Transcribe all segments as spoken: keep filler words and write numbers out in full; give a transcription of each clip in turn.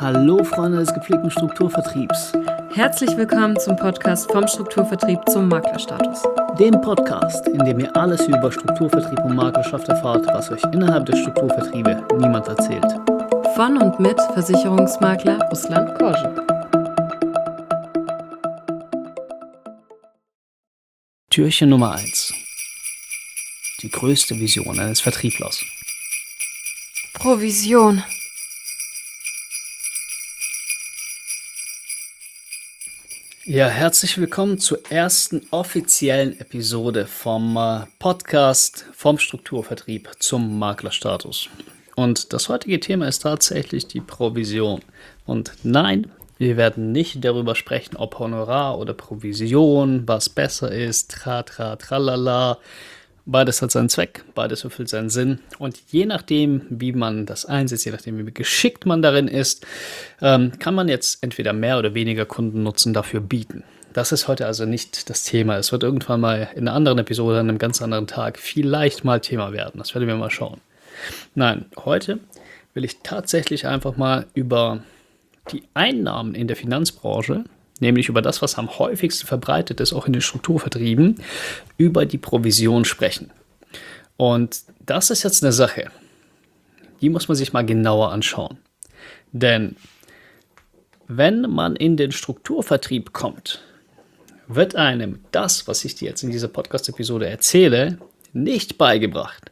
Hallo Freunde des gepflegten Strukturvertriebs. Herzlich willkommen zum Podcast vom Strukturvertrieb zum Maklerstatus. Dem Podcast, in dem ihr alles über Strukturvertrieb und Maklerschaft erfahrt, was euch innerhalb der Strukturvertriebe niemand erzählt. Von und mit Versicherungsmakler Ruslan Korschen. Türchen Nummer eins. Die größte Vision eines Vertrieblers. Provision. Ja, herzlich willkommen zur ersten offiziellen Episode vom äh, Podcast vom Strukturvertrieb zum Maklerstatus. Und das heutige Thema ist tatsächlich die Provision. Und nein, wir werden nicht darüber sprechen, ob Honorar oder Provision, was besser ist, tra, tra, tralala. Beides hat seinen Zweck, beides erfüllt seinen Sinn. Und je nachdem, wie man das einsetzt, je nachdem, wie geschickt man darin ist, ähm, kann man jetzt entweder mehr oder weniger Kundennutzen dafür bieten. Das ist heute also nicht das Thema. Es wird irgendwann mal in einer anderen Episode, an einem ganz anderen Tag, vielleicht mal Thema werden. Das werden wir mal schauen. Nein, heute will ich tatsächlich einfach mal über die Einnahmen in der Finanzbranche, nämlich über das, was am häufigsten verbreitet ist, auch in den Strukturvertrieben, über die Provision sprechen. Und das ist jetzt eine Sache, die muss man sich mal genauer anschauen. Denn wenn man in den Strukturvertrieb kommt, wird einem das, was ich dir jetzt in dieser Podcast-Episode erzähle, nicht beigebracht.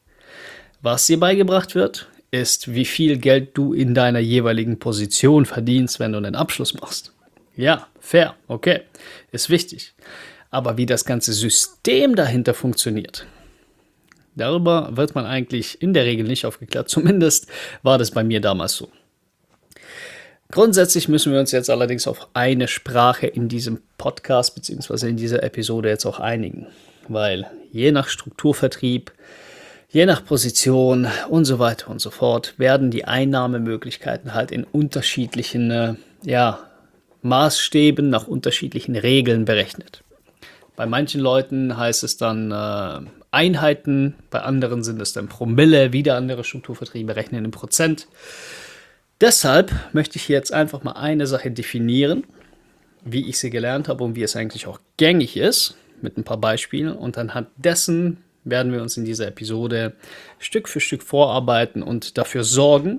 Was dir beigebracht wird, ist, wie viel Geld du in deiner jeweiligen Position verdienst, wenn du einen Abschluss machst. Ja, fair, okay, ist wichtig. Aber wie das ganze System dahinter funktioniert, darüber wird man eigentlich in der Regel nicht aufgeklärt. Zumindest war das bei mir damals so. Grundsätzlich müssen wir uns jetzt allerdings auf eine Sprache in diesem Podcast bzw. in dieser Episode jetzt auch einigen. Weil je nach Strukturvertrieb, je nach Position und so weiter und so fort werden die Einnahmemöglichkeiten halt in unterschiedlichen, äh, ja, Maßstäben nach unterschiedlichen Regeln berechnet. Bei manchen Leuten heißt es dann äh, Einheiten, bei anderen sind es dann Promille, wieder andere Strukturvertriebe rechnen in Prozent. Deshalb möchte ich jetzt einfach mal eine Sache definieren, wie ich sie gelernt habe und wie es eigentlich auch gängig ist, mit ein paar Beispielen. Und anhand dessen werden wir uns in dieser Episode Stück für Stück vorarbeiten und dafür sorgen,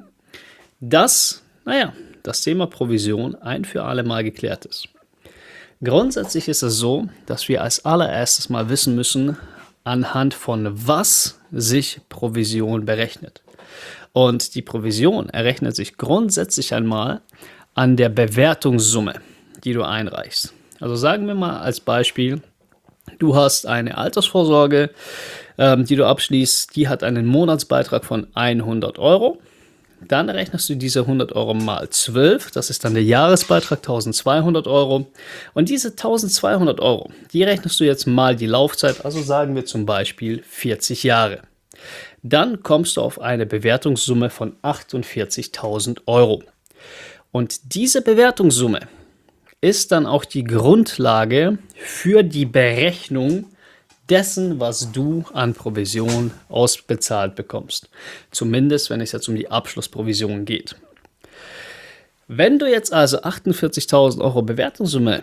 dass, naja, das Thema Provision ein für alle Mal geklärt ist. Grundsätzlich ist es so, dass wir als allererstes mal wissen müssen, anhand von was sich Provision berechnet. Und die Provision errechnet sich grundsätzlich einmal an der Bewertungssumme, die du einreichst. Also sagen wir mal als Beispiel, du hast eine Altersvorsorge, ähm, die du abschließt, die hat einen Monatsbeitrag von hundert Euro. Dann rechnest du diese hundert Euro mal zwölf, das ist dann der Jahresbeitrag eintausendzweihundert Euro. Und diese eintausendzweihundert Euro, die rechnest du jetzt mal die Laufzeit, also sagen wir zum Beispiel vierzig Jahre. Dann kommst du auf eine Bewertungssumme von achtundvierzigtausend Euro. Und diese Bewertungssumme ist dann auch die Grundlage für die Berechnung dessen, was du an Provision ausbezahlt bekommst. Zumindest, wenn es jetzt um die Abschlussprovision geht. Wenn du jetzt also achtundvierzigtausend Euro Bewertungssumme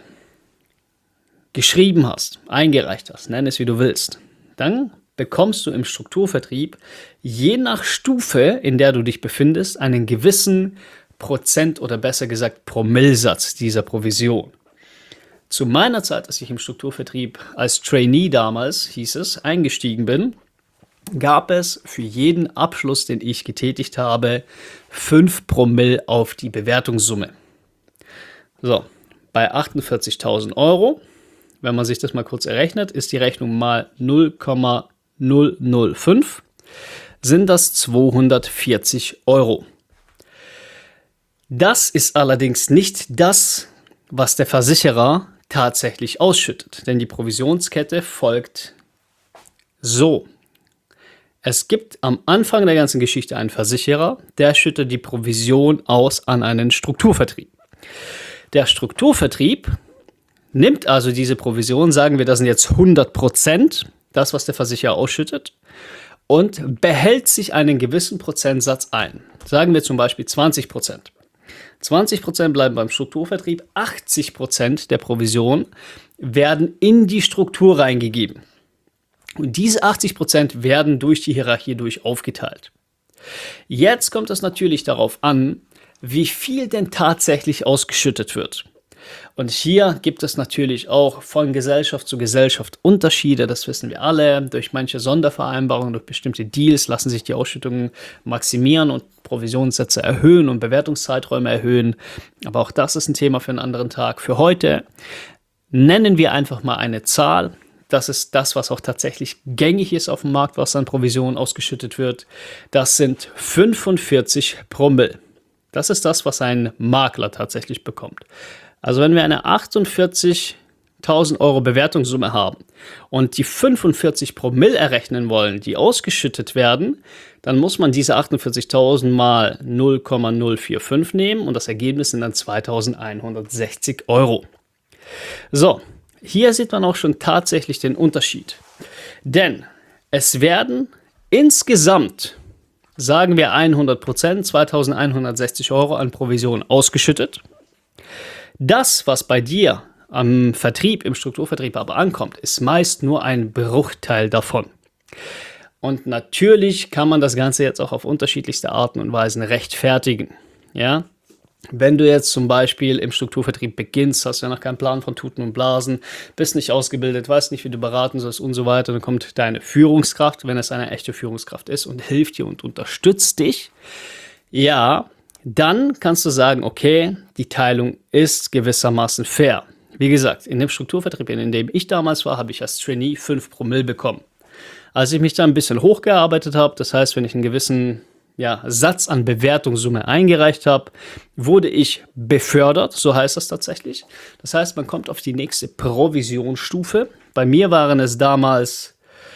geschrieben hast, eingereicht hast, nenn es wie du willst, dann bekommst du im Strukturvertrieb je nach Stufe, in der du dich befindest, einen gewissen Prozent oder besser gesagt Promillsatz dieser Provision. Zu meiner Zeit, als ich im Strukturvertrieb als Trainee damals, hieß es, eingestiegen bin, gab es für jeden Abschluss, den ich getätigt habe, fünf Promille auf die Bewertungssumme. So, bei achtundvierzigtausend Euro, wenn man sich das mal kurz errechnet, ist die Rechnung mal null Komma null null fünf, sind das zweihundertvierzig Euro. Das ist allerdings nicht das, was der Versicherer tatsächlich ausschüttet. Denn die Provisionskette folgt so. Es gibt am Anfang der ganzen Geschichte einen Versicherer, der schüttet die Provision aus an einen Strukturvertrieb. Der Strukturvertrieb nimmt also diese Provision, sagen wir, das sind jetzt hundert Prozent, das, was der Versicherer ausschüttet, und behält sich einen gewissen Prozentsatz ein. Sagen wir zum Beispiel zwanzig Prozent. zwanzig Prozent bleiben beim Strukturvertrieb, achtzig Prozent der Provision werden in die Struktur reingegeben. Und diese achtzig Prozent werden durch die Hierarchie durch aufgeteilt. Jetzt kommt es natürlich darauf an, wie viel denn tatsächlich ausgeschüttet wird. Und hier gibt es natürlich auch von Gesellschaft zu Gesellschaft Unterschiede, das wissen wir alle. Durch manche Sondervereinbarungen, durch bestimmte Deals lassen sich die Ausschüttungen maximieren und Provisionssätze erhöhen und Bewertungszeiträume erhöhen. Aber auch das ist ein Thema für einen anderen Tag. Für heute nennen wir einfach mal eine Zahl. Das ist das, was auch tatsächlich gängig ist auf dem Markt, was an Provisionen ausgeschüttet wird. Das sind fünfundvierzig Promille. Das ist das, was ein Makler tatsächlich bekommt. Also wenn wir eine achtundvierzigtausend Euro Bewertungssumme haben und die fünfundvierzig Promille errechnen wollen, die ausgeschüttet werden, dann muss man diese achtundvierzigtausend mal null Komma null vier fünf nehmen und das Ergebnis sind dann zweitausendeinhundertsechzig Euro. So, hier sieht man auch schon tatsächlich den Unterschied. Denn es werden insgesamt, sagen wir hundert Prozent, zweitausendeinhundertsechzig Euro an Provision ausgeschüttet. Das, was bei dir am Vertrieb, im Strukturvertrieb aber ankommt, ist meist nur ein Bruchteil davon. Und natürlich kann man das Ganze jetzt auch auf unterschiedlichste Arten und Weisen rechtfertigen. Ja? Wenn du jetzt zum Beispiel im Strukturvertrieb beginnst, hast du ja noch keinen Plan von Tuten und Blasen, bist nicht ausgebildet, weißt nicht, wie du beraten sollst und so weiter, dann kommt deine Führungskraft, wenn es eine echte Führungskraft ist und hilft dir und unterstützt dich. Ja, dann kannst du sagen, okay, die Teilung ist gewissermaßen fair. Wie gesagt, in dem Strukturvertrieb, in dem ich damals war, habe ich als Trainee fünf Promille bekommen. Als ich mich da ein bisschen hochgearbeitet habe, das heißt, wenn ich einen gewissen ja, Satz an Bewertungssumme eingereicht habe, wurde ich befördert, so heißt das tatsächlich. Das heißt, man kommt auf die nächste Provisionsstufe. Bei mir waren es damals,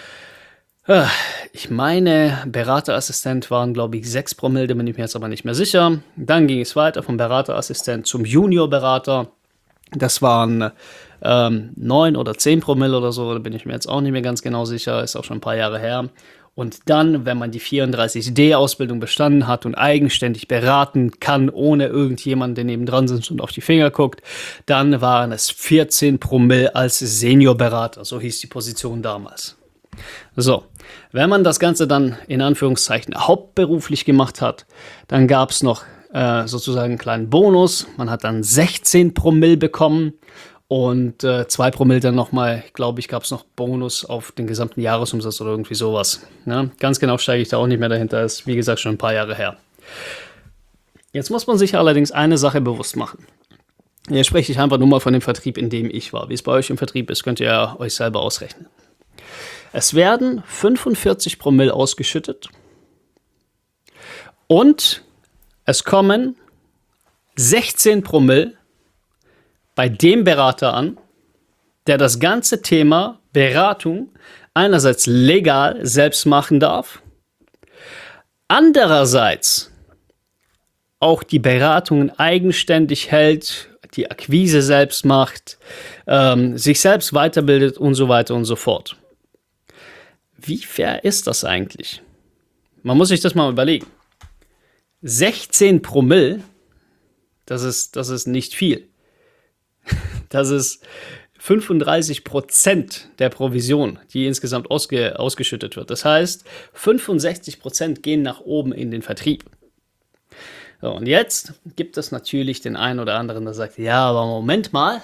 äh, ich meine, Beraterassistent waren, glaube ich, sechs Promille, da bin ich mir jetzt aber nicht mehr sicher. Dann ging es weiter vom Beraterassistent zum Juniorberater. Das waren ähm, neun oder zehn Promille oder so, da bin ich mir jetzt auch nicht mehr ganz genau sicher, ist auch schon ein paar Jahre her. Und dann, wenn man die vierunddreißig D-Ausbildung bestanden hat und eigenständig beraten kann, ohne irgendjemanden, der nebendran sitzt und auf die Finger guckt, dann waren es vierzehn Promille als Seniorberater, so hieß die Position damals. So, wenn man das Ganze dann in Anführungszeichen hauptberuflich gemacht hat, dann gab es noch äh, sozusagen einen kleinen Bonus. Man hat dann sechzehn Promille bekommen und äh, zwei Promille dann nochmal, glaube ich, gab es noch Bonus auf den gesamten Jahresumsatz oder irgendwie sowas. Ja, ganz genau steige ich da auch nicht mehr dahinter, ist wie gesagt schon ein paar Jahre her. Jetzt muss man sich allerdings eine Sache bewusst machen. Jetzt spreche ich einfach nur mal von dem Vertrieb, in dem ich war. Wie es bei euch im Vertrieb ist, könnt ihr ja euch selber ausrechnen. Es werden fünfundvierzig Promille ausgeschüttet und es kommen sechzehn Promille bei dem Berater an, der das ganze Thema Beratung einerseits legal selbst machen darf, andererseits auch die Beratungen eigenständig hält, die Akquise selbst macht, ähm, sich selbst weiterbildet und so weiter und so fort. Wie fair ist das eigentlich? Man muss sich das mal überlegen. sechzehn Promille, das ist, das ist nicht viel. Das ist fünfunddreißig Prozent der Provision, die insgesamt ausge, ausgeschüttet wird. Das heißt, fünfundsechzig Prozent gehen nach oben in den Vertrieb. So, und jetzt gibt es natürlich den einen oder anderen, der sagt, ja, aber Moment mal,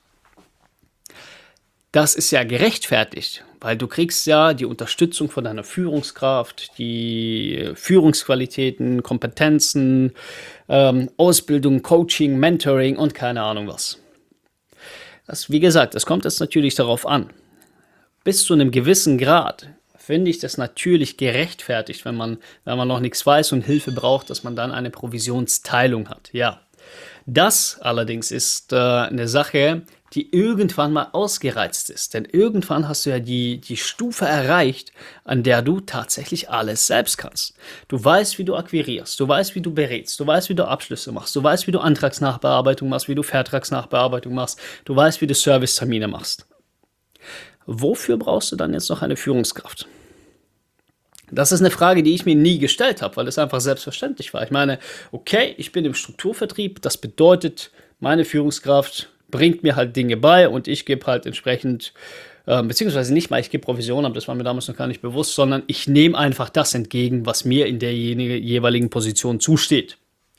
das ist ja gerechtfertigt, weil du kriegst ja die Unterstützung von deiner Führungskraft, die Führungsqualitäten, Kompetenzen, ähm, Ausbildung, Coaching, Mentoring und keine Ahnung was. Das, wie gesagt, es kommt jetzt natürlich darauf an. Bis zu einem gewissen Grad finde ich das natürlich gerechtfertigt, wenn man, wenn man noch nichts weiß und Hilfe braucht, dass man dann eine Provisionsteilung hat. Ja, das allerdings ist äh, eine Sache, die irgendwann mal ausgereizt ist. Denn irgendwann hast du ja die, die Stufe erreicht, an der du tatsächlich alles selbst kannst. Du weißt, wie du akquirierst, du weißt, wie du berätst, du weißt, wie du Abschlüsse machst, du weißt, wie du Antragsnachbearbeitung machst, wie du Vertragsnachbearbeitung machst, du weißt, wie du Servicetermine machst. Wofür brauchst du dann jetzt noch eine Führungskraft? Das ist eine Frage, die ich mir nie gestellt habe, weil es einfach selbstverständlich war. Ich meine, okay, ich bin im Strukturvertrieb, das bedeutet, meine Führungskraft bringt mir halt Dinge bei und ich gebe halt entsprechend, äh, beziehungsweise nicht mal, ich gebe Provision, aber das war mir damals noch gar nicht bewusst, sondern ich nehme einfach das entgegen, was mir in der jeweiligen Position zusteht.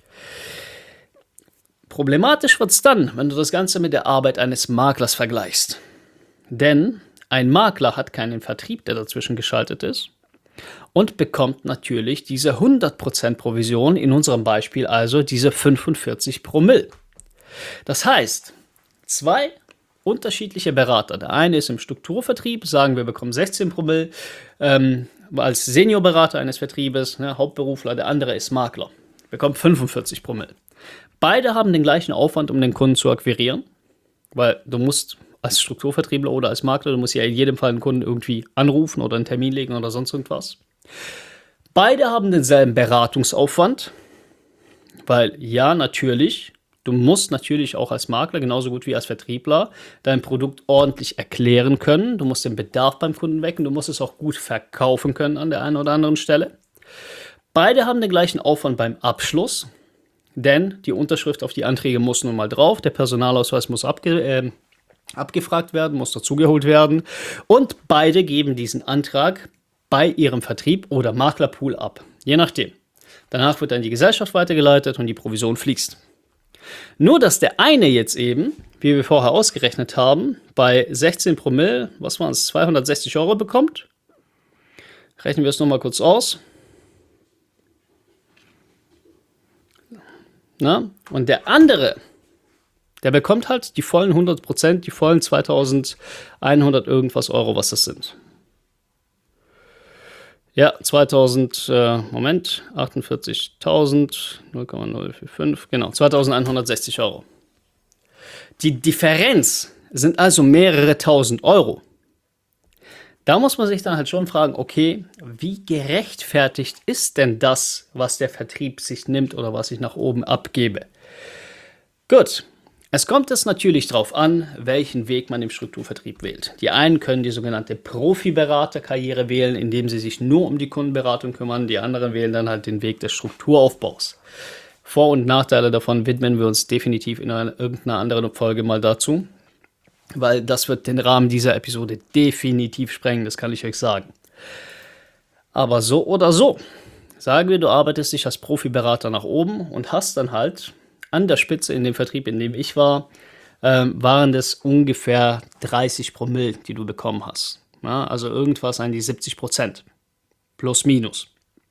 Problematisch wird es dann, wenn du das Ganze mit der Arbeit eines Maklers vergleichst. Denn ein Makler hat keinen Vertrieb, der dazwischen geschaltet ist und bekommt natürlich diese hundert Prozent Provision, in unserem Beispiel also diese fünfundvierzig Promille. Das heißt, zwei unterschiedliche Berater, der eine ist im Strukturvertrieb, sagen wir bekommen sechzehn Promille, ähm, als Seniorberater eines Vertriebes, ne, Hauptberufler, der andere ist Makler, bekommt fünfundvierzig Promille. Beide haben den gleichen Aufwand, um den Kunden zu akquirieren, weil du musst als Strukturvertriebler oder als Makler, du musst ja in jedem Fall einen Kunden irgendwie anrufen oder einen Termin legen oder sonst irgendwas. Beide haben denselben Beratungsaufwand, weil ja, natürlich, du musst natürlich auch als Makler, genauso gut wie als Vertriebler, dein Produkt ordentlich erklären können. Du musst den Bedarf beim Kunden wecken, du musst es auch gut verkaufen können an der einen oder anderen Stelle. Beide haben den gleichen Aufwand beim Abschluss, denn die Unterschrift auf die Anträge muss nun mal drauf, der Personalausweis muss abge... Äh, abgefragt werden, muss dazugeholt werden und beide geben diesen Antrag bei ihrem Vertrieb oder Maklerpool ab, je nachdem. Danach wird dann die Gesellschaft weitergeleitet und die Provision fließt. Nur, dass der eine jetzt eben, wie wir vorher ausgerechnet haben, bei sechzehn Promille, was waren es, zweihundertsechzig Euro bekommt. Rechnen wir es nochmal kurz aus. Na? Und der andere, der bekommt halt die vollen hundert Prozent, die vollen zweitausendeinhundert irgendwas Euro, was das sind. Ja, zweitausend, äh, Moment, achtundvierzigtausend, null Komma null fünfundvierzig, genau, zweitausendeinhundertsechzig Euro. Die Differenz sind also mehrere tausend Euro. Da muss man sich dann halt schon fragen, okay, wie gerechtfertigt ist denn das, was der Vertrieb sich nimmt oder was ich nach oben abgebe? Gut. Es kommt jetzt natürlich darauf an, welchen Weg man im Strukturvertrieb wählt. Die einen können die sogenannte Profi-Berater-Karriere wählen, indem sie sich nur um die Kundenberatung kümmern. Die anderen wählen dann halt den Weg des Strukturaufbaus. Vor- und Nachteile davon widmen wir uns definitiv in einer, irgendeiner anderen Folge mal dazu, weil das wird den Rahmen dieser Episode definitiv sprengen, das kann ich euch sagen. Aber so oder so, sagen wir, du arbeitest dich als Profi-Berater nach oben und hast dann halt an der Spitze in dem Vertrieb, in dem ich war, ähm, waren das ungefähr dreißig Promille, die du bekommen hast. Ja, also irgendwas an die siebzig Prozent. Plus, minus.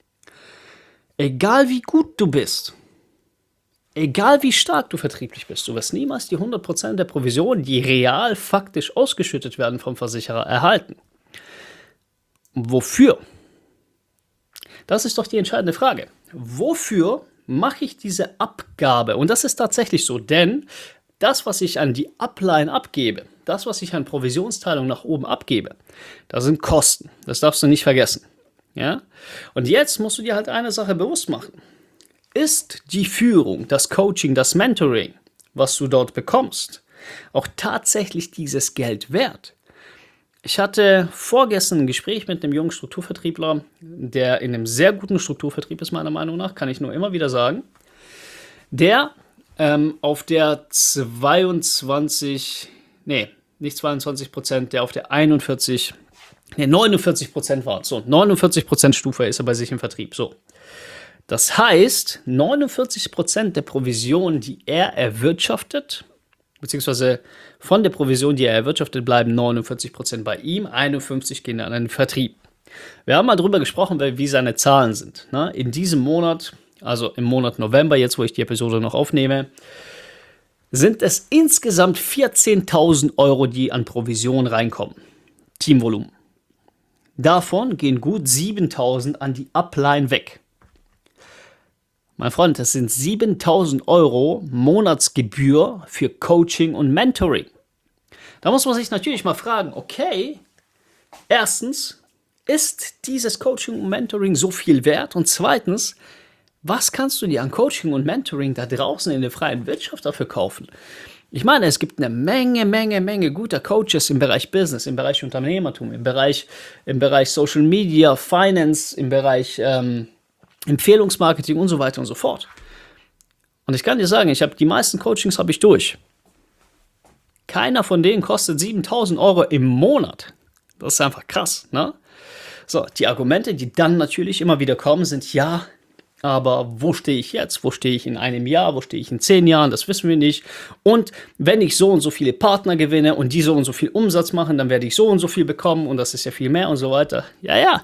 Egal wie gut du bist, egal wie stark du vertrieblich bist, du wirst niemals die hundert Prozent der Provision, die real faktisch ausgeschüttet werden vom Versicherer, erhalten. Wofür? Das ist doch die entscheidende Frage. Wofür mache ich diese Abgabe? Und das ist tatsächlich so, denn das, was ich an die Upline abgebe, das, was ich an Provisionsteilung nach oben abgebe, das sind Kosten. Das darfst du nicht vergessen. Ja? Und jetzt musst du dir halt eine Sache bewusst machen. Ist die Führung, das Coaching, das Mentoring, was du dort bekommst, auch tatsächlich dieses Geld wert? Ich hatte vorgestern ein Gespräch mit einem jungen Strukturvertriebler, der in einem sehr guten Strukturvertrieb ist, meiner Meinung nach, kann ich nur immer wieder sagen, der ähm, auf der zweiundzwanzig, nee, nicht zweiundzwanzig Prozent, der auf der einundvierzig, nee, neunundvierzig Prozent war. So, neunundvierzig Prozent Stufe ist er bei sich im Vertrieb. So. Das heißt, neunundvierzig Prozent der Provision, die er erwirtschaftet, beziehungsweise von der Provision, die er erwirtschaftet, bleiben neunundvierzig Prozent bei ihm, einundfünfzig gehen an den Vertrieb. Wir haben mal drüber gesprochen, wie seine Zahlen sind. In diesem Monat, also im Monat November, jetzt wo ich die Episode noch aufnehme, sind es insgesamt vierzehntausend Euro, die an Provision reinkommen. Teamvolumen. Davon gehen gut siebentausend an die Upline weg. Mein Freund, das sind siebentausend Euro Monatsgebühr für Coaching und Mentoring. Da muss man sich natürlich mal fragen, okay, erstens, ist dieses Coaching und Mentoring so viel wert? Und zweitens, was kannst du dir an Coaching und Mentoring da draußen in der freien Wirtschaft dafür kaufen? Ich meine, es gibt eine Menge, Menge, Menge guter Coaches im Bereich Business, im Bereich Unternehmertum, im Bereich, im Bereich Social Media, Finance, im Bereich ähm, Empfehlungsmarketing und so weiter und so fort. Und ich kann dir sagen, ich habe die meisten Coachings habe ich durch. Keiner von denen kostet siebentausend Euro im Monat. Das ist einfach krass, ne? So, die Argumente, die dann natürlich immer wieder kommen, sind ja, aber wo stehe ich jetzt? Wo stehe ich in einem Jahr? Wo stehe ich in zehn Jahren? Das wissen wir nicht. Und wenn ich so und so viele Partner gewinne und die so und so viel Umsatz machen, dann werde ich so und so viel bekommen und das ist ja viel mehr und so weiter. Ja, ja.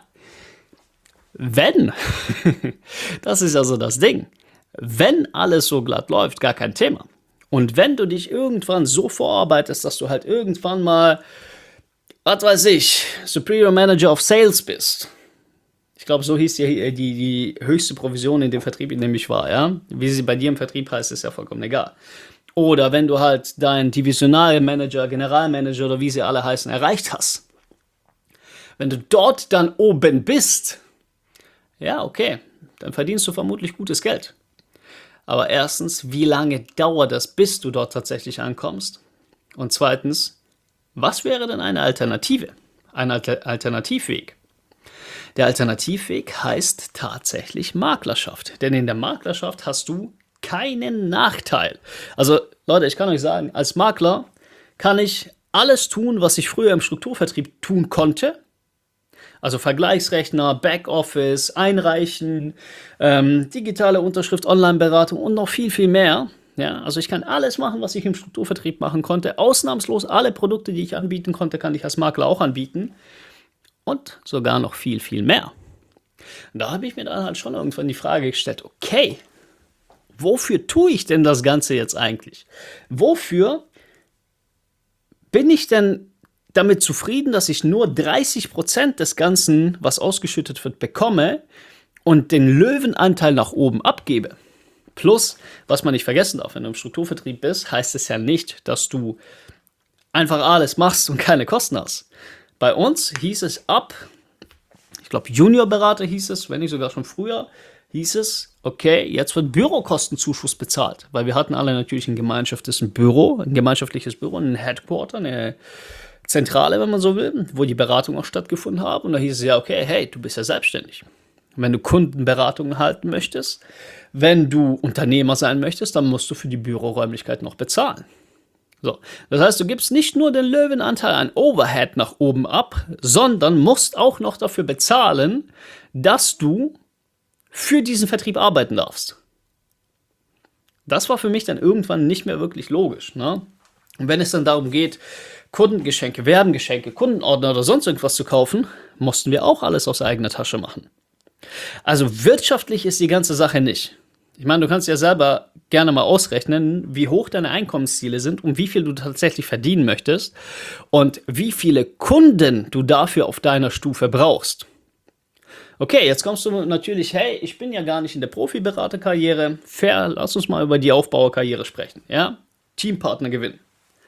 Wenn. Das ist also das Ding. Wenn alles so glatt läuft, gar kein Thema. Und wenn du dich irgendwann so vorarbeitest, dass du halt irgendwann mal, was weiß ich, Superior Manager of Sales bist. Ich glaube, so hieß die, die, die höchste Provision in dem Vertrieb, in dem ich war, ja. Wie sie bei dir im Vertrieb heißt, ist ja vollkommen egal. Oder wenn du halt deinen Divisionalmanager, Generalmanager oder wie sie alle heißen, erreicht hast. Wenn du dort dann oben bist, ja, okay, dann verdienst du vermutlich gutes Geld. Aber erstens, wie lange dauert das, bis du dort tatsächlich ankommst? Und zweitens, was wäre denn eine Alternative? Ein Alter- Alternativweg? Der Alternativweg heißt tatsächlich Maklerschaft. Denn in der Maklerschaft hast du keinen Nachteil. Also Leute, ich kann euch sagen, als Makler kann ich alles tun, was ich früher im Strukturvertrieb tun konnte. Also Vergleichsrechner, Backoffice, Einreichen, ähm, digitale Unterschrift, Online-Beratung und noch viel, viel mehr. Ja, also ich kann alles machen, was ich im Strukturvertrieb machen konnte. Ausnahmslos alle Produkte, die ich anbieten konnte, kann ich als Makler auch anbieten. Und sogar noch viel, viel mehr. Und da habe ich mir dann halt schon irgendwann die Frage gestellt, okay, wofür tue ich denn das Ganze jetzt eigentlich? Wofür bin ich denn damit zufrieden, dass ich nur dreißig Prozent des Ganzen, was ausgeschüttet wird, bekomme und den Löwenanteil nach oben abgebe? Plus, was man nicht vergessen darf, wenn du im Strukturvertrieb bist, heißt es ja nicht, dass du einfach alles machst und keine Kosten hast. Bei uns hieß es ab, ich glaube Juniorberater hieß es, wenn nicht sogar schon früher, hieß es, okay, jetzt wird Bürokostenzuschuss bezahlt, weil wir hatten alle natürlich ein gemeinschaftliches Büro, ein gemeinschaftliches Büro, ein Headquarter, eine Zentrale, wenn man so will, wo die Beratungen auch stattgefunden haben. Und da hieß es ja, okay, hey, du bist ja selbstständig. Wenn du Kundenberatungen halten möchtest, wenn du Unternehmer sein möchtest, dann musst du für die Büroräumlichkeit noch bezahlen. So, das heißt, du gibst nicht nur den Löwenanteil an Overhead nach oben ab, sondern musst auch noch dafür bezahlen, dass du für diesen Vertrieb arbeiten darfst. Das war für mich dann irgendwann nicht mehr wirklich logisch, ne? Und wenn es dann darum geht, Kundengeschenke, Werbengeschenke, Kundenordner oder sonst irgendwas zu kaufen, mussten wir auch alles aus eigener Tasche machen. Also wirtschaftlich ist die ganze Sache nicht. Ich meine, du kannst ja selber gerne mal ausrechnen, wie hoch deine Einkommensziele sind und wie viel du tatsächlich verdienen möchtest und wie viele Kunden du dafür auf deiner Stufe brauchst. Okay, jetzt kommst du natürlich, hey, ich bin ja gar nicht in der Profiberaterkarriere. Fair, lass uns mal über die Aufbauerkarriere sprechen. Ja? Teampartner gewinnen.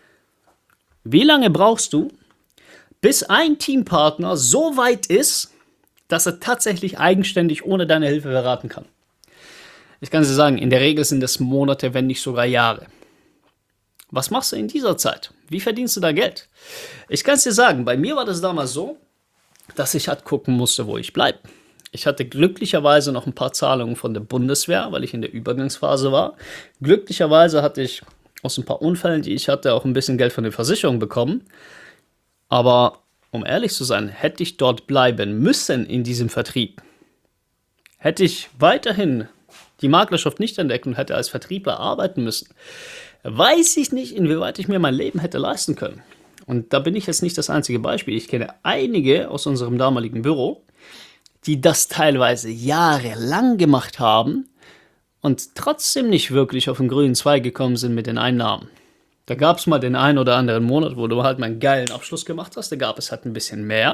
Wie lange brauchst du, bis ein Teampartner so weit ist, dass er tatsächlich eigenständig ohne deine Hilfe beraten kann? Ich kann dir sagen, in der Regel sind es Monate, wenn nicht sogar Jahre. Was machst du in dieser Zeit? Wie verdienst du da Geld? Ich kann es dir sagen, bei mir war das damals so, dass ich halt gucken musste, wo ich bleibe. Ich hatte glücklicherweise noch ein paar Zahlungen von der Bundeswehr, weil ich in der Übergangsphase war. Glücklicherweise hatte ich aus ein paar Unfällen, die ich hatte, auch ein bisschen Geld von der Versicherung bekommen. Aber um ehrlich zu sein, hätte ich dort bleiben müssen in diesem Vertrieb, hätte ich weiterhin die Maklerschaft nicht entdeckt und hätte als Vertriebler arbeiten müssen, weiß ich nicht, inwieweit ich mir mein Leben hätte leisten können. Und da bin ich jetzt nicht das einzige Beispiel. Ich kenne einige aus unserem damaligen Büro, die das teilweise jahrelang gemacht haben und trotzdem nicht wirklich auf den grünen Zweig gekommen sind mit den Einnahmen. Da gab es mal den einen oder anderen Monat, wo du halt mal einen geilen Abschluss gemacht hast. Da gab es halt ein bisschen mehr.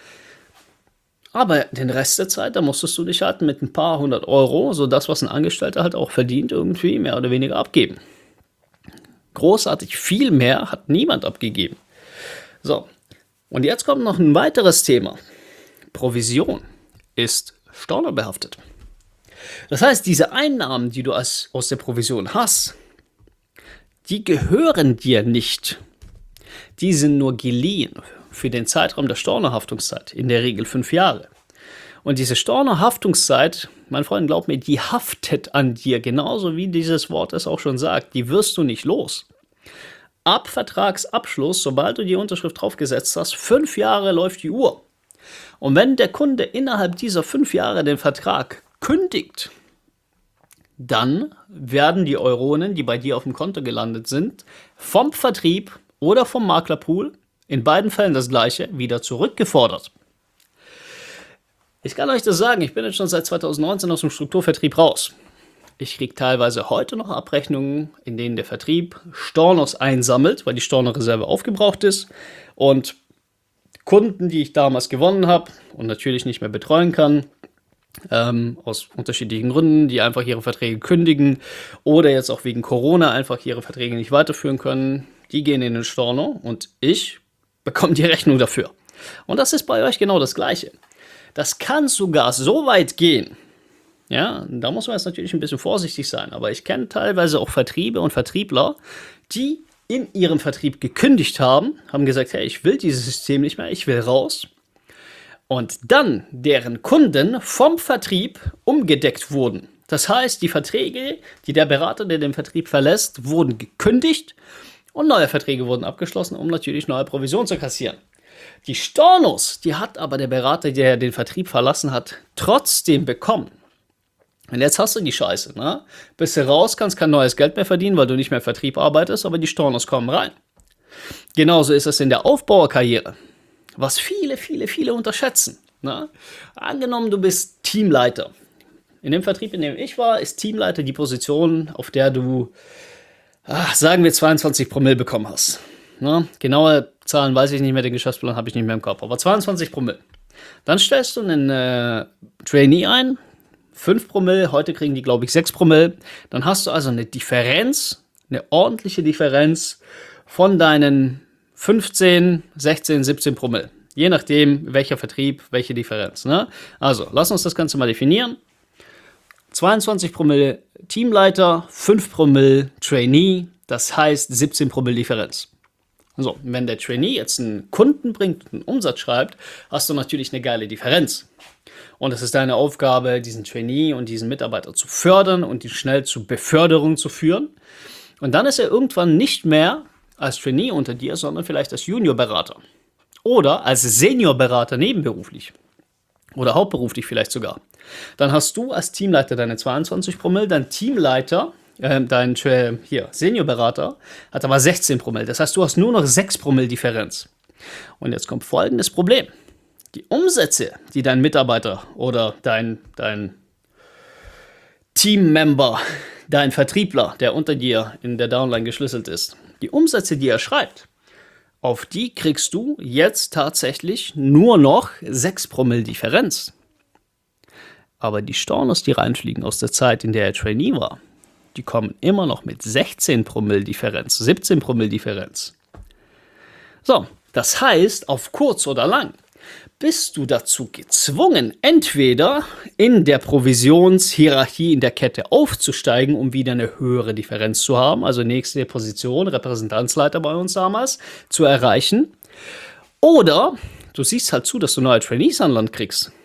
Aber den Rest der Zeit, da musstest du dich halt mit ein paar hundert Euro, so das, was ein Angestellter halt auch verdient, irgendwie mehr oder weniger abgeben. Großartig viel mehr hat niemand abgegeben. So, und jetzt kommt noch ein weiteres Thema. Provision ist steuerbehaftet. Das heißt, diese Einnahmen, die du aus, aus der Provision hast, die gehören dir nicht. Die sind nur geliehen für den Zeitraum der Stornohaftungszeit, in der Regel fünf Jahre. Und diese Stornohaftungszeit, mein Freund, glaub mir, die haftet an dir, genauso wie dieses Wort es auch schon sagt. Die wirst du nicht los. Ab Vertragsabschluss, sobald du die Unterschrift draufgesetzt hast, fünf Jahre läuft die Uhr. Und wenn der Kunde innerhalb dieser fünf Jahre den Vertrag kündigt, dann werden die Euronen, die bei dir auf dem Konto gelandet sind, vom Vertrieb oder vom Maklerpool, in beiden Fällen das gleiche, wieder zurückgefordert. Ich kann euch das sagen, ich bin jetzt schon seit zweitausendneunzehn aus dem Strukturvertrieb raus. Ich kriege teilweise heute noch Abrechnungen, in denen der Vertrieb Stornos einsammelt, weil die Stornoreserve aufgebraucht ist, und Kunden, die ich damals gewonnen habe und natürlich nicht mehr betreuen kann, ähm, aus unterschiedlichen Gründen, die einfach ihre Verträge kündigen oder jetzt auch wegen Corona einfach ihre Verträge nicht weiterführen können, die gehen in den Storno und ich bekomme die Rechnung dafür. Und das ist bei euch genau das Gleiche. Das kann sogar so weit gehen, ja, da muss man jetzt natürlich ein bisschen vorsichtig sein, aber ich kenne teilweise auch Vertriebe und Vertriebler, die in ihrem Vertrieb gekündigt haben, haben gesagt, hey, ich will dieses System nicht mehr, ich will raus. Und dann deren Kunden vom Vertrieb umgedeckt wurden. Das heißt, die Verträge, die der Berater, der den Vertrieb verlässt, wurden gekündigt und neue Verträge wurden abgeschlossen, um natürlich neue Provisionen zu kassieren. Die Stornos, die hat aber der Berater, der den Vertrieb verlassen hat, trotzdem bekommen. Und jetzt hast du die Scheiße, ne? Bist du raus, kannst kein neues Geld mehr verdienen, weil du nicht mehr im Vertrieb arbeitest, aber die Stornos kommen rein. Genauso ist es in der Aufbauerkarriere, was viele, viele, viele unterschätzen, ne? Angenommen, du bist Teamleiter. In dem Vertrieb, in dem ich war, ist Teamleiter die Position, auf der du, ach, sagen wir, zweiundzwanzig Promille bekommen hast. Ne? Genaue Zahlen weiß ich nicht mehr, den Geschäftsplan habe ich nicht mehr im Kopf, aber zweiundzwanzig Promille. Dann stellst du einen äh, Trainee ein, fünf Promille, heute kriegen die, glaube ich, sechs Promille. Dann hast du also eine Differenz, eine ordentliche Differenz von deinen fünfzehn, sechzehn, siebzehn Promille. Je nachdem, welcher Vertrieb, welche Differenz. Ne? Also, lass uns das Ganze mal definieren. zweiundzwanzig Promille Teamleiter, fünf Promille Trainee, das heißt siebzehn Promille Differenz. So, wenn der Trainee jetzt einen Kunden bringt und einen Umsatz schreibt, hast du natürlich eine geile Differenz. Und es ist deine Aufgabe, diesen Trainee und diesen Mitarbeiter zu fördern und ihn schnell zur Beförderung zu führen. Und dann ist er irgendwann nicht mehr als Trainee unter dir, sondern vielleicht als Juniorberater. Oder als Seniorberater nebenberuflich. Oder hauptberuflich vielleicht sogar. Dann hast du als Teamleiter deine zweiundzwanzig Promille, dein Teamleiter, äh, dein äh, hier, Seniorberater, hat aber sechzehn Promille. Das heißt, du hast nur noch sechs Promille Differenz. Und jetzt kommt folgendes Problem. Die Umsätze, die dein Mitarbeiter oder dein, dein Teammember, dein Vertriebler, der unter dir in der Downline geschlüsselt ist, die Umsätze, die er schreibt, auf die kriegst du jetzt tatsächlich nur noch sechs Promille Differenz. Aber die Stornos, die reinfliegen aus der Zeit, in der er Trainee war, die kommen immer noch mit sechzehn Promille Differenz, siebzehn Promille Differenz. So, das heißt, auf kurz oder lang bist du dazu gezwungen, entweder in der Provisionshierarchie in der Kette aufzusteigen, um wieder eine höhere Differenz zu haben, also nächste Position, Repräsentanzleiter bei uns damals, zu erreichen, oder du siehst halt zu, dass du neue Trainees an Land kriegst.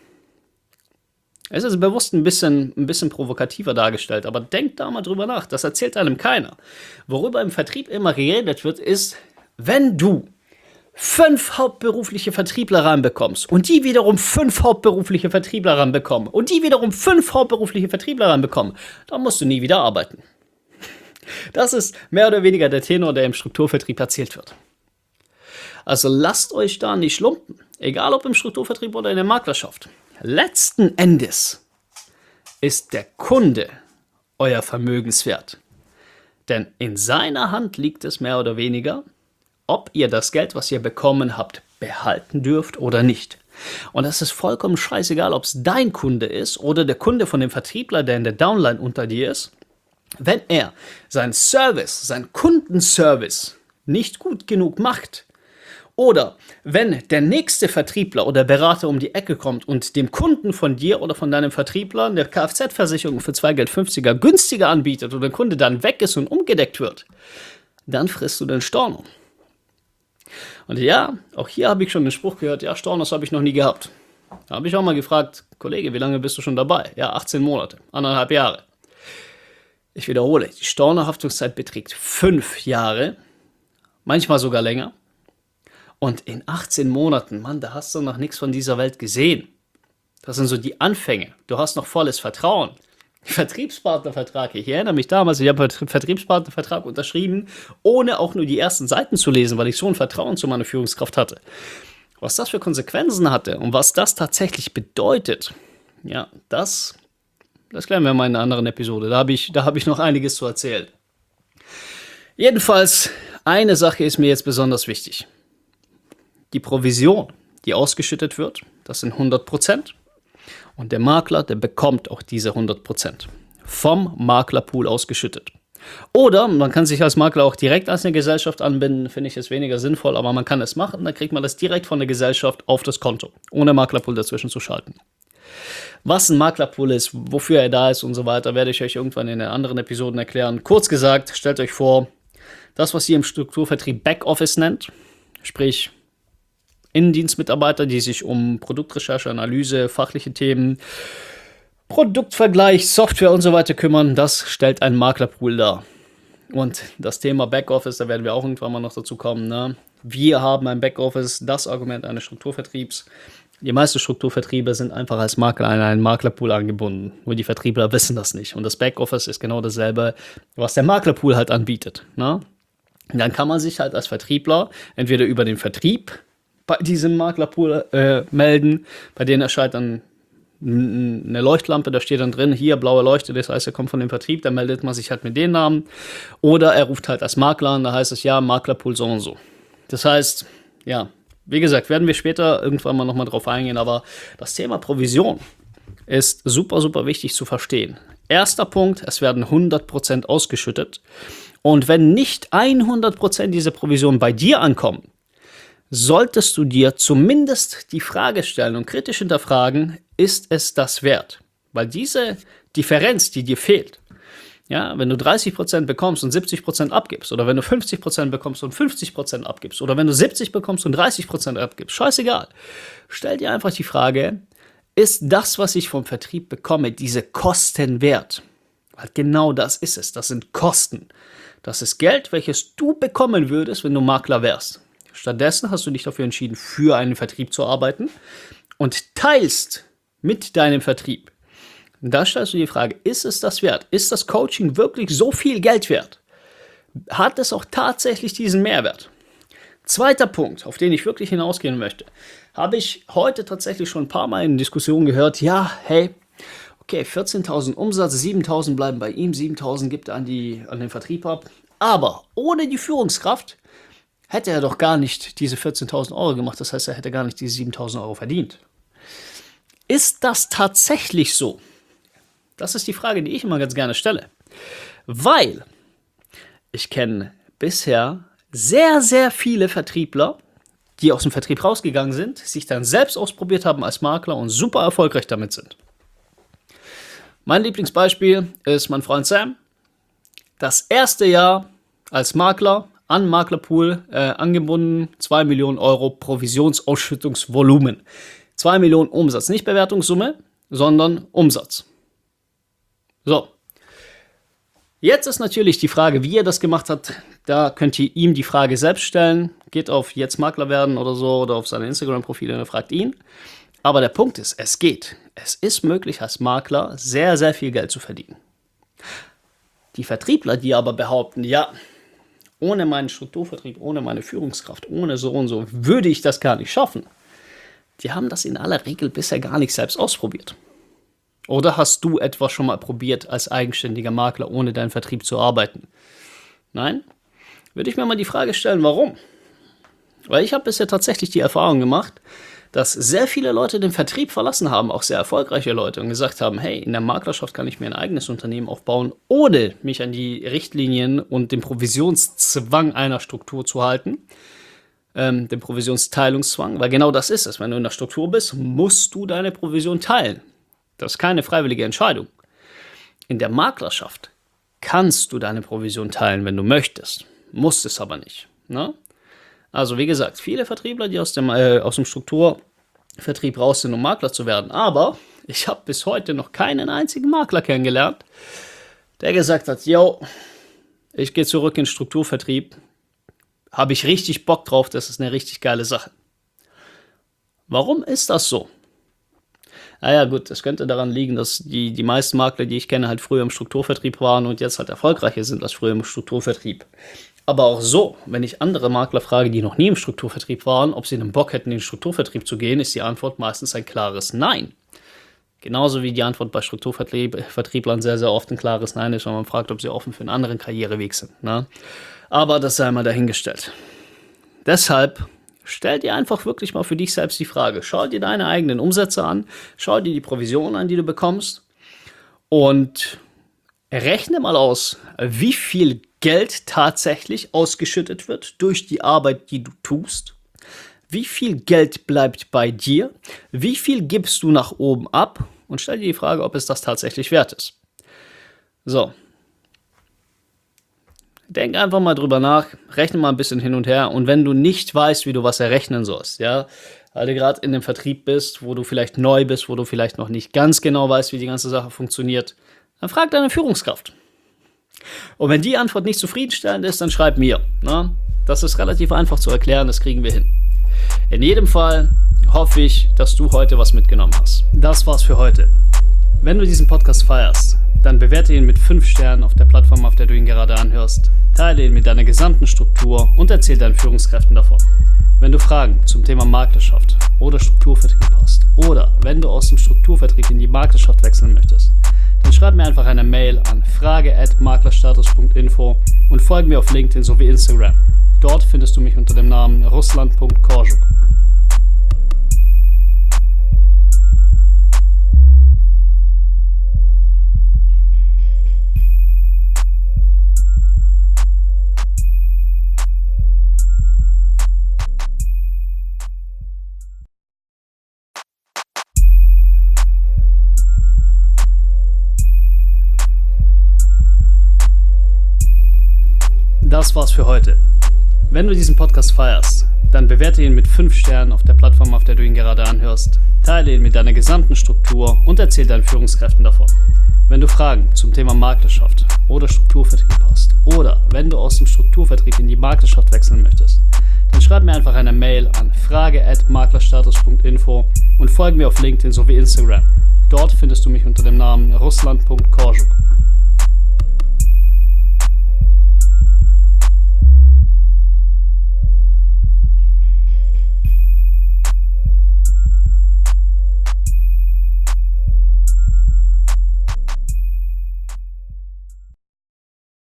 Es ist bewusst ein bisschen, ein bisschen provokativer dargestellt, aber denk da mal drüber nach, das erzählt einem keiner. Worüber im Vertrieb immer geredet wird, ist, wenn du fünf hauptberufliche Vertriebler ranbekommst und die wiederum fünf hauptberufliche Vertriebler ranbekommen und die wiederum fünf hauptberufliche Vertriebler ranbekommen, dann musst du nie wieder arbeiten. Das ist mehr oder weniger der Tenor, der im Strukturvertrieb erzählt wird. Also lasst euch da nicht lumpen, egal ob im Strukturvertrieb oder in der Maklerschaft. Letzten Endes ist der Kunde euer Vermögenswert. Denn in seiner Hand liegt es mehr oder weniger, ob ihr das Geld, was ihr bekommen habt, behalten dürft oder nicht. Und das ist vollkommen scheißegal, ob es dein Kunde ist oder der Kunde von dem Vertriebler, der in der Downline unter dir ist. Wenn er seinen Service, seinen Kundenservice nicht gut genug macht, oder wenn der nächste Vertriebler oder Berater um die Ecke kommt und dem Kunden von dir oder von deinem Vertriebler eine Kfz-Versicherung für zwei Geld fünfziger günstiger anbietet und der Kunde dann weg ist und umgedeckt wird, dann frisst du den Storno. Und ja, auch hier habe ich schon den Spruch gehört, ja, Stornos habe ich noch nie gehabt. Da habe ich auch mal gefragt, Kollege, wie lange bist du schon dabei? Ja, achtzehn Monate, anderthalb Jahre. Ich wiederhole, die Stornohaftungszeit beträgt fünf Jahre, manchmal sogar länger. Und in achtzehn Monaten, Mann, da hast du noch nichts von dieser Welt gesehen. Das sind so die Anfänge. Du hast noch volles Vertrauen. Vertriebspartnervertrag, ich erinnere mich damals, ich habe einen Vertriebspartnervertrag unterschrieben, ohne auch nur die ersten Seiten zu lesen, weil ich so ein Vertrauen zu meiner Führungskraft hatte. Was das für Konsequenzen hatte und was das tatsächlich bedeutet, ja, das, das klären wir mal in einer anderen Episode. Da habe ich, da habe ich noch einiges zu erzählen. Jedenfalls, eine Sache ist mir jetzt besonders wichtig. Die Provision, die ausgeschüttet wird, das sind hundert Prozent. Und der Makler, der bekommt auch diese hundert Prozent vom Maklerpool ausgeschüttet. Oder man kann sich als Makler auch direkt als eine Gesellschaft anbinden, finde ich es weniger sinnvoll, aber man kann es machen, dann kriegt man das direkt von der Gesellschaft auf das Konto, ohne Maklerpool dazwischen zu schalten. Was ein Maklerpool ist, wofür er da ist und so weiter, werde ich euch irgendwann in den anderen Episoden erklären. Kurz gesagt, stellt euch vor, das, was ihr im Strukturvertrieb Backoffice nennt, sprich Innendienstmitarbeiter, die sich um Produktrecherche, Analyse, fachliche Themen, Produktvergleich, Software und so weiter kümmern, das stellt ein Maklerpool dar. Und das Thema Backoffice, da werden wir auch irgendwann mal noch dazu kommen. Ne? Wir haben ein Backoffice, das Argument eines Strukturvertriebs. Die meisten Strukturvertriebe sind einfach als Makler an einen Maklerpool angebunden. Nur die Vertriebler wissen das nicht. Und das Backoffice ist genau dasselbe, was der Maklerpool halt anbietet. Ne? Und dann kann man sich halt als Vertriebler entweder über den Vertrieb bei diesem Maklerpool äh, melden. Bei denen erscheint dann eine Leuchtlampe, da steht dann drin, hier blaue Leuchte, das heißt, er kommt von dem Vertrieb, da meldet man sich halt mit den Namen. Oder er ruft halt als Makler an, da heißt es, ja, Maklerpool so und so. Das heißt, ja, wie gesagt, werden wir später irgendwann mal nochmal drauf eingehen, aber das Thema Provision ist super, super wichtig zu verstehen. Erster Punkt, es werden hundert Prozent ausgeschüttet. Und wenn nicht hundert Prozent dieser Provision bei dir ankommen, solltest du dir zumindest die Frage stellen und kritisch hinterfragen, ist es das wert? Weil diese Differenz, die dir fehlt, ja, wenn du dreißig Prozent bekommst und siebzig Prozent abgibst, oder wenn du fünfzig Prozent bekommst und fünfzig Prozent abgibst, oder wenn du siebzig bekommst und dreißig Prozent abgibst, scheißegal. Stell dir einfach die Frage, ist das, was ich vom Vertrieb bekomme, diese Kosten wert? Weil genau das ist es, das sind Kosten. Das ist Geld, welches du bekommen würdest, wenn du Makler wärst. Stattdessen hast du dich dafür entschieden, für einen Vertrieb zu arbeiten und teilst mit deinem Vertrieb. Da stellst du die Frage, ist es das wert? Ist das Coaching wirklich so viel Geld wert? Hat es auch tatsächlich diesen Mehrwert? Zweiter Punkt, auf den ich wirklich hinausgehen möchte, habe ich heute tatsächlich schon ein paar Mal in Diskussionen gehört, ja, hey, okay, vierzehntausend Umsatz, siebentausend bleiben bei ihm, siebentausend gibt er an, die, an den Vertrieb ab, aber ohne die Führungskraft hätte er doch gar nicht diese vierzehntausend Euro gemacht. Das heißt, er hätte gar nicht diese siebentausend Euro verdient. Ist das tatsächlich so? Das ist die Frage, die ich immer ganz gerne stelle. Weil ich kenne bisher sehr, sehr viele Vertriebler, die aus dem Vertrieb rausgegangen sind, sich dann selbst ausprobiert haben als Makler und super erfolgreich damit sind. Mein Lieblingsbeispiel ist mein Freund Sam. Das erste Jahr als Makler an Maklerpool äh, angebunden, zwei Millionen Euro Provisionsausschüttungsvolumen. zwei Millionen Umsatz, nicht Bewertungssumme, sondern Umsatz. So. Jetzt ist natürlich die Frage, wie er das gemacht hat, da könnt ihr ihm die Frage selbst stellen. Geht auf jetzt Makler werden oder so oder auf seine Instagram-Profile und fragt ihn. Aber der Punkt ist, es geht. Es ist möglich, als Makler sehr, sehr viel Geld zu verdienen. Die Vertriebler, die aber behaupten, ja, ohne meinen Strukturvertrieb, ohne meine Führungskraft, ohne so und so, würde ich das gar nicht schaffen. Die haben das in aller Regel bisher gar nicht selbst ausprobiert. Oder hast du etwas schon mal probiert, als eigenständiger Makler ohne deinen Vertrieb zu arbeiten? Nein? Würde ich mir mal die Frage stellen, warum? Weil ich habe bisher tatsächlich die Erfahrung gemacht, dass sehr viele Leute den Vertrieb verlassen haben, auch sehr erfolgreiche Leute, und gesagt haben, hey, in der Maklerschaft kann ich mir ein eigenes Unternehmen aufbauen, ohne mich an die Richtlinien und den Provisionszwang einer Struktur zu halten, ähm, den Provisionsteilungszwang, weil genau das ist es. Wenn du in der Struktur bist, musst du deine Provision teilen. Das ist keine freiwillige Entscheidung. In der Maklerschaft kannst du deine Provision teilen, wenn du möchtest. musst es aber nicht. Ne? Also wie gesagt, viele Vertriebler, die aus dem, äh, aus dem Strukturvertrieb raus sind, um Makler zu werden. Aber ich habe bis heute noch keinen einzigen Makler kennengelernt, der gesagt hat, yo, ich gehe zurück in den Strukturvertrieb, habe ich richtig Bock drauf, das ist eine richtig geile Sache. Warum ist das so? Naja gut, das könnte daran liegen, dass die, die meisten Makler, die ich kenne, halt früher im Strukturvertrieb waren und jetzt halt erfolgreicher sind als früher im Strukturvertrieb. Aber auch so, wenn ich andere Makler frage, die noch nie im Strukturvertrieb waren, ob sie einen Bock hätten, in den Strukturvertrieb zu gehen, ist die Antwort meistens ein klares Nein. Genauso wie die Antwort bei Strukturvertrieblern sehr, sehr oft ein klares Nein ist, wenn man fragt, ob sie offen für einen anderen Karriereweg sind. Ne? Aber das sei mal dahingestellt. Deshalb stell dir einfach wirklich mal für dich selbst die Frage. Schau dir deine eigenen Umsätze an, schau dir die Provisionen an, die du bekommst und rechne mal aus, wie viel Geld tatsächlich ausgeschüttet wird durch die Arbeit, die du tust. Wie viel Geld bleibt bei dir? Wie viel gibst du nach oben ab? Und stell dir die Frage, ob es das tatsächlich wert ist. So. Denk einfach mal drüber nach, rechne mal ein bisschen hin und her. Und wenn du nicht weißt, wie du was errechnen sollst, ja, weil du gerade in dem Vertrieb bist, wo du vielleicht neu bist, wo du vielleicht noch nicht ganz genau weißt, wie die ganze Sache funktioniert, dann frag deine Führungskraft. Und wenn die Antwort nicht zufriedenstellend ist, dann schreib mir. Ne? Das ist relativ einfach zu erklären, das kriegen wir hin. In jedem Fall hoffe ich, dass du heute was mitgenommen hast. Das war's für heute. Wenn du diesen Podcast feierst, dann bewerte ihn mit fünf Sternen auf der Plattform, auf der du ihn gerade anhörst. Teile ihn mit deiner gesamten Struktur und erzähl deinen Führungskräften davon. Wenn du Fragen zum Thema Maklerschaft oder Strukturvertrieb hast oder wenn du aus dem Strukturvertrieb in die Maklerschaft wechseln möchtest, dann schreib mir einfach eine Mail an frage at maklerstatus punkt info und folge mir auf LinkedIn sowie Instagram. Dort findest du mich unter dem Namen russland punkt korjuk. Das war's für heute. Wenn du diesen Podcast feierst, dann bewerte ihn mit fünf Sternen auf der Plattform, auf der du ihn gerade anhörst. Teile ihn mit deiner gesamten Struktur und erzähl deinen Führungskräften davon. Wenn du Fragen zum Thema Maklerschaft oder Strukturvertrieb hast oder wenn du aus dem Strukturvertrieb in die Maklerschaft wechseln möchtest, dann schreib mir einfach eine Mail an frage at maklerstatus punkt info und folge mir auf LinkedIn sowie Instagram. Dort findest du mich unter dem Namen russland punkt korjuk.